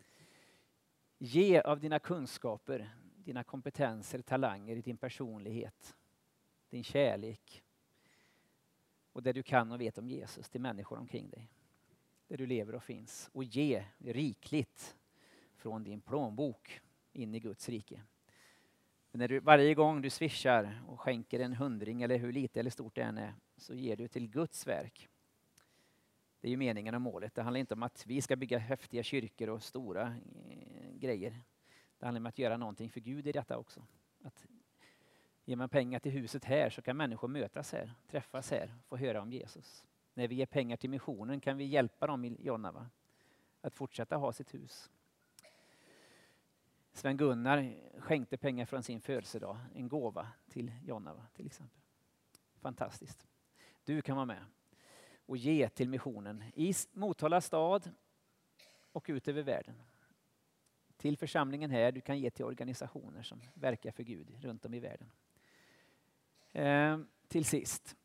Ge av dina kunskaper, dina kompetenser, talanger, din personlighet, din kärlek och det du kan och vet om Jesus till människor omkring dig. Där du lever och finns. Och ge rikligt från din plånbok in i Guds rike. Men när du, varje gång du swishar och skänker en hundring eller hur lite eller stort det än är, så ger du till Guds verk. Det är ju meningen och målet. Det handlar inte om att vi ska bygga häftiga kyrkor och stora eh, grejer. Det handlar om att göra någonting för Gud i detta också. Att ger man pengar till huset här så kan människor mötas här, träffas här, få höra om Jesus. När vi ger pengar till missionen kan vi hjälpa dem i Jonnava att fortsätta ha sitt hus. Sven Gunnar skänkte pengar från sin födelsedag, en gåva till Jonnava till exempel. Fantastiskt. Du kan vara med och ge till missionen i Motala stad och ut över världen. Till församlingen här, du kan ge till organisationer som verkar för Gud runt om i världen. Eh, till sist.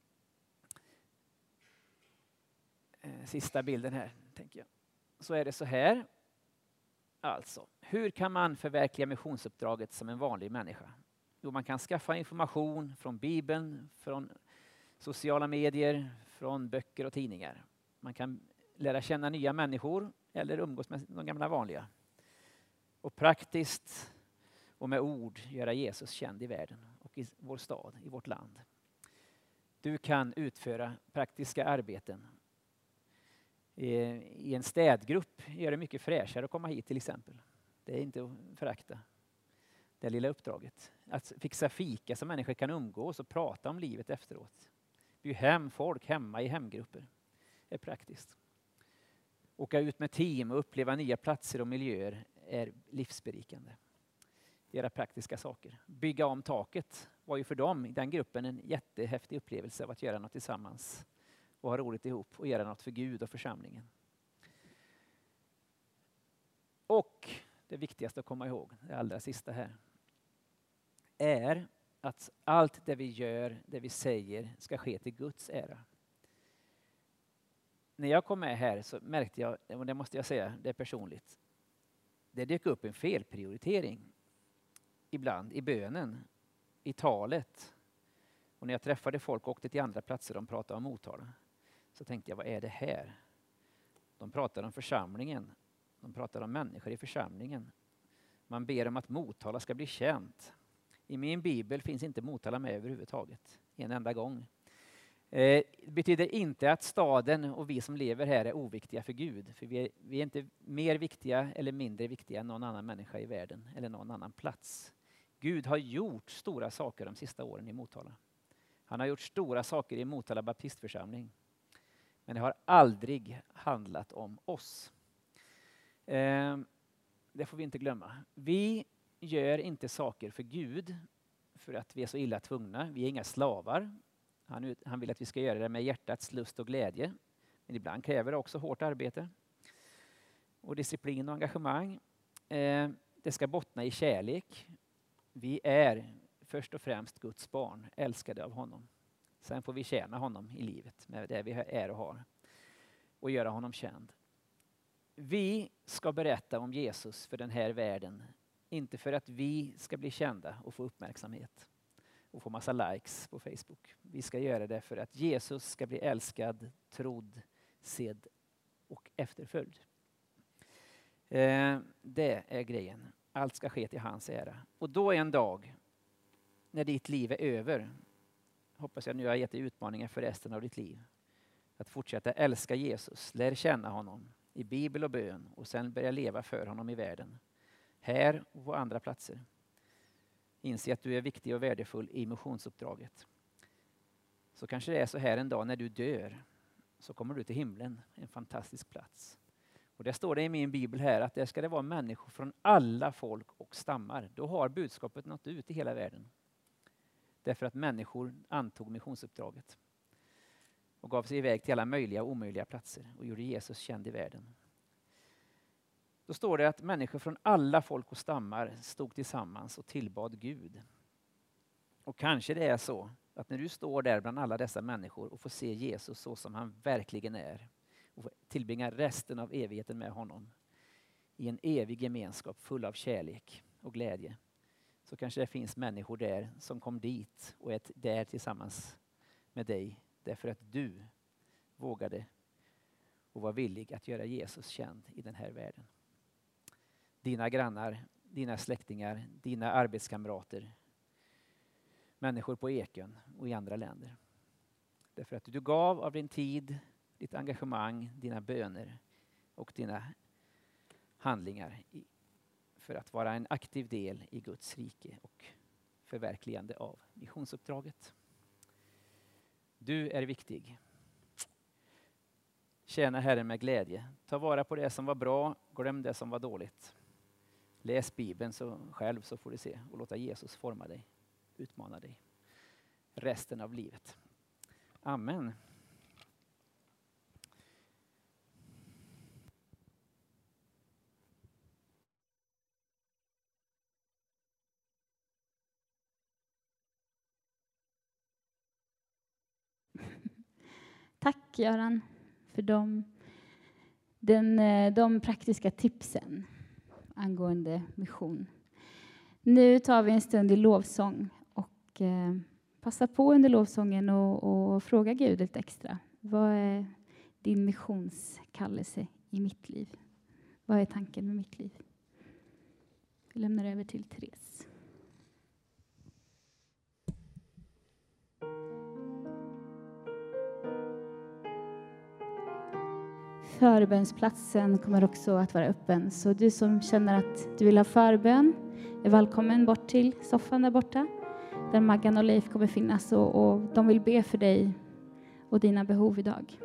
Eh, sista bilden här, tänker jag. Så är det så här. Alltså, hur kan man förverkliga missionsuppdraget som en vanlig människa? Jo, man kan skaffa information från Bibeln, från sociala medier, från böcker och tidningar. Man kan lära känna nya människor eller umgås med de gamla vanliga. Och praktiskt och med ord göra Jesus känd i världen och i vår stad, i vårt land. Du kan utföra praktiska arbeten. I en städgrupp gör det mycket fräschare att komma hit till exempel. Det är inte att förakta. Det lilla uppdraget. Att fixa fika så människor kan umgås och prata om livet efteråt. Bjuda hem folk hemma i hemgrupper. Det är praktiskt. Åka ut med team och uppleva nya platser och miljöer är livsberikande. Göra praktiska saker. Bygga om taket var ju för dem i den gruppen en jättehäftig upplevelse av att göra något tillsammans. och ha roligt ihop och göra något för Gud och församlingen. Och det viktigaste att komma ihåg, det allra sista här, är att allt det vi gör, det vi säger, ska ske till Guds ära. När jag kom med här så märkte jag, och det måste jag säga, det är personligt, det dök upp en felprioritering ibland i bönen, i talet. Och när jag träffade folk och åkte till andra platser, de pratade om Motala, så tänkte jag, vad är det här? De pratar om församlingen, de pratar om människor i församlingen. Man ber om att Motala ska bli känt. I min bibel finns inte Motala med överhuvudtaget, en enda gång. Det betyder inte att staden och vi som lever här är oviktiga för Gud. För vi är, vi är inte mer viktiga eller mindre viktiga än någon annan människa i världen eller någon annan plats. Gud har gjort stora saker de sista åren i Motala. Han har gjort stora saker i Motala baptistförsamling. Men det har aldrig handlat om oss. Eh, det får vi inte glömma. Vi gör inte saker för Gud för att vi är så illa tvungna. Vi är inga slavar. Han, han vill att vi ska göra det med hjärtats lust och glädje. Men ibland kräver det också hårt arbete. Och disciplin och engagemang. Eh, det ska bottna i kärlek. Vi är först och främst Guds barn, älskade av honom. Sen får vi tjäna honom i livet med det vi är och har. Och göra honom känd. Vi ska berätta om Jesus för den här världen. Inte för att vi ska bli kända och få uppmärksamhet. Och få massa likes på Facebook. Vi ska göra det för att Jesus ska bli älskad, trodd, sedd och efterföljd. Eh, det är grejen. Allt ska ske till hans ära. Och då är en dag när ditt liv är över. Hoppas jag nu har gett dig utmaningar för resten av ditt liv. Att fortsätta älska Jesus, lär känna honom i bibel och bön och sen börja leva för honom i världen. Här och på andra platser. Inse att du är viktig och värdefull i missionsuppdraget. Så kanske det är så här en dag när du dör så kommer du till himlen, en fantastisk plats. Och det står det i min bibel här att där ska det vara människor från alla folk och stammar. Då har budskapet nått ut i hela världen. Därför att människor antog missionsuppdraget. Och gav sig iväg till alla möjliga och omöjliga platser och gjorde Jesus känd i världen. Då står det att människor från alla folk och stammar stod tillsammans och tillbad Gud. Och kanske det är så att när du står där bland alla dessa människor och får se Jesus så som han verkligen är och får tillbringa resten av evigheten med honom i en evig gemenskap full av kärlek och glädje, så kanske det finns människor där som kom dit och är där tillsammans med dig därför att du vågade och var villig att göra Jesus känd i den här världen. Dina grannar, dina släktingar, dina arbetskamrater, människor på Eken och i andra länder. Därför att du gav av din tid, ditt engagemang, dina böner och dina handlingar i, för att vara en aktiv del i Guds rike och förverkligande av missionsuppdraget. Du är viktig. Tjäna Herren med glädje. Ta vara på det som var bra, glöm det som var dåligt. Läs Bibeln så själv så får du se och låta Jesus forma dig, utmana dig resten av livet. Amen. Tack Göran för de, den, de praktiska tipsen angående mission. Nu tar vi en stund i lovsång och eh, passa på under lovsången och, och fråga Gud lite extra. Vad är din missionskallelse i mitt liv? Vad är tanken med mitt liv? Vi lämnar över till Therese. Förbönsplatsen kommer också att vara öppen. Så du som känner att du vill ha förbön är välkommen bort till soffan där borta. Där Maggan och Leif kommer finnas och, och de vill be för dig och dina behov idag.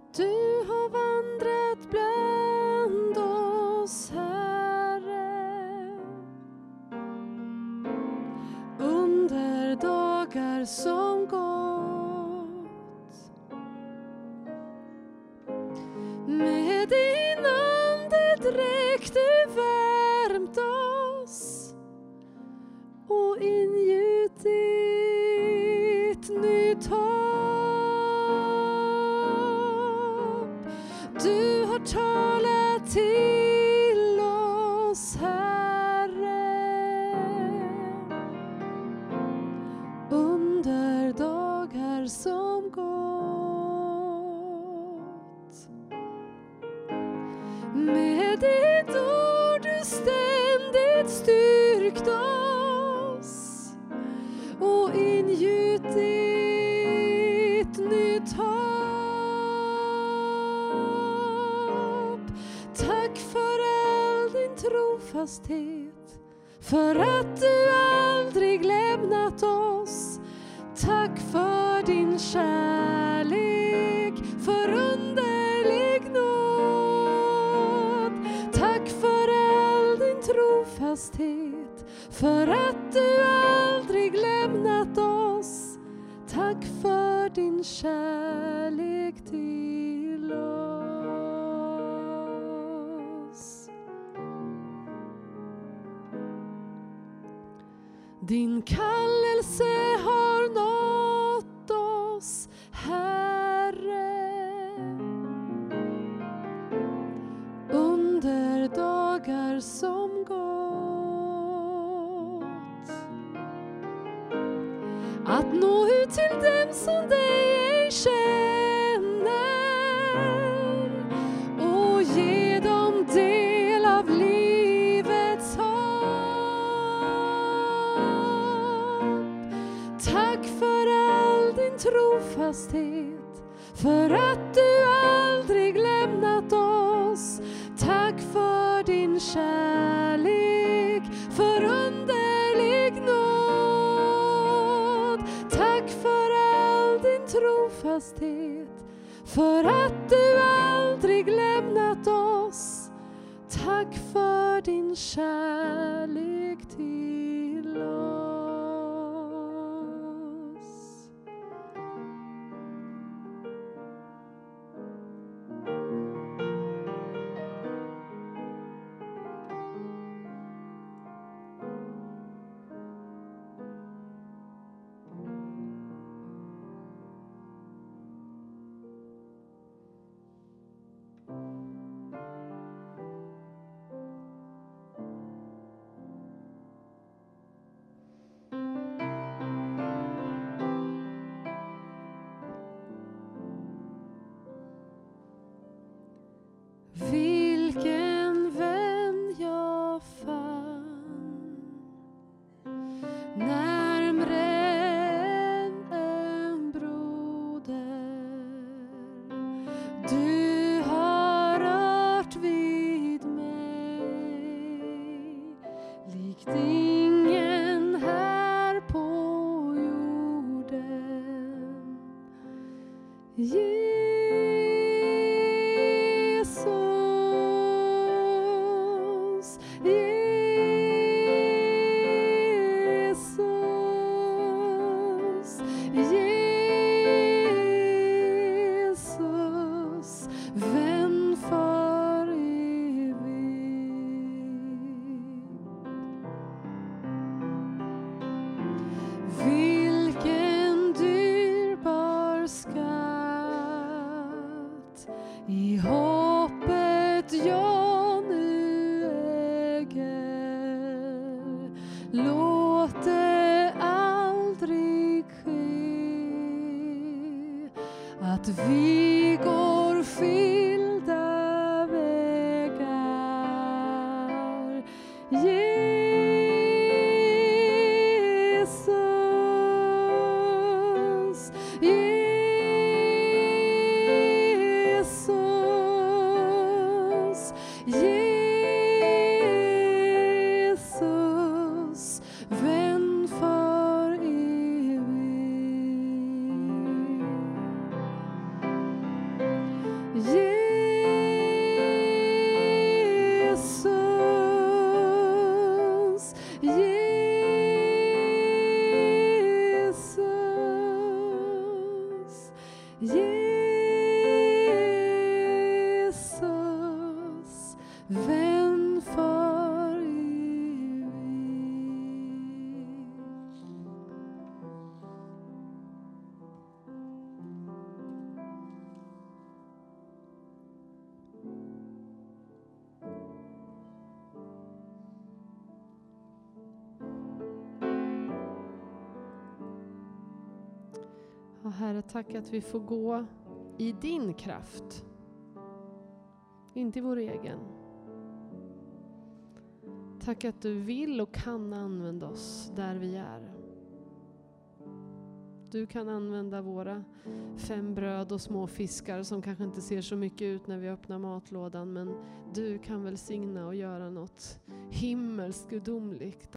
Du har vandrat bland oss, Herre, under dagar som gått. Med din andedräkt du värmt oss och ingjutit nytt hopp. Du har talat till oss, Herre, under dagar som gått. Med ditt ord du ständigt styrkt oss och ingjutit nytt hopp. Tack för all din trofasthet, för att du aldrig lämnat oss. Tack för din kärlek, för underlig nåd. Tack för all din trofasthet, för att du aldrig lämnat oss. Tack för din kärlek till oss. Din kallelse har nått oss, Herre, under dagar som gått. Att nå ut till dem som dig ej känner och ge dem del av livets hopp. Tack för all din trofasthet, för att du aldrig lämnat oss. Tack för din kärlek, för underlig nåd. Tack för all din trofasthet, för att du aldrig lämnat oss. Tack för din kärlek till oss. Vilken vän jag fann, närmre än en broder. Du har rört vid mig, likt ingen här på jorden. Jesus, Jesus, Jesus, vän för evigt. Vilken dyrbar skatt i hoppet jag nu äger. Låt det aldrig ske att vi går skilda vägar. Jesus, Jesus, Jesus, vän för evigt. Och Herre, tack att vi får gå i din kraft. Inte i vår egen. Tack att du vill och kan använda oss där vi är. Du kan använda våra fem bröd och små fiskar som kanske inte ser så mycket ut när vi öppnar matlådan. Men du kan välsigna och göra något himmelskt gudomligt.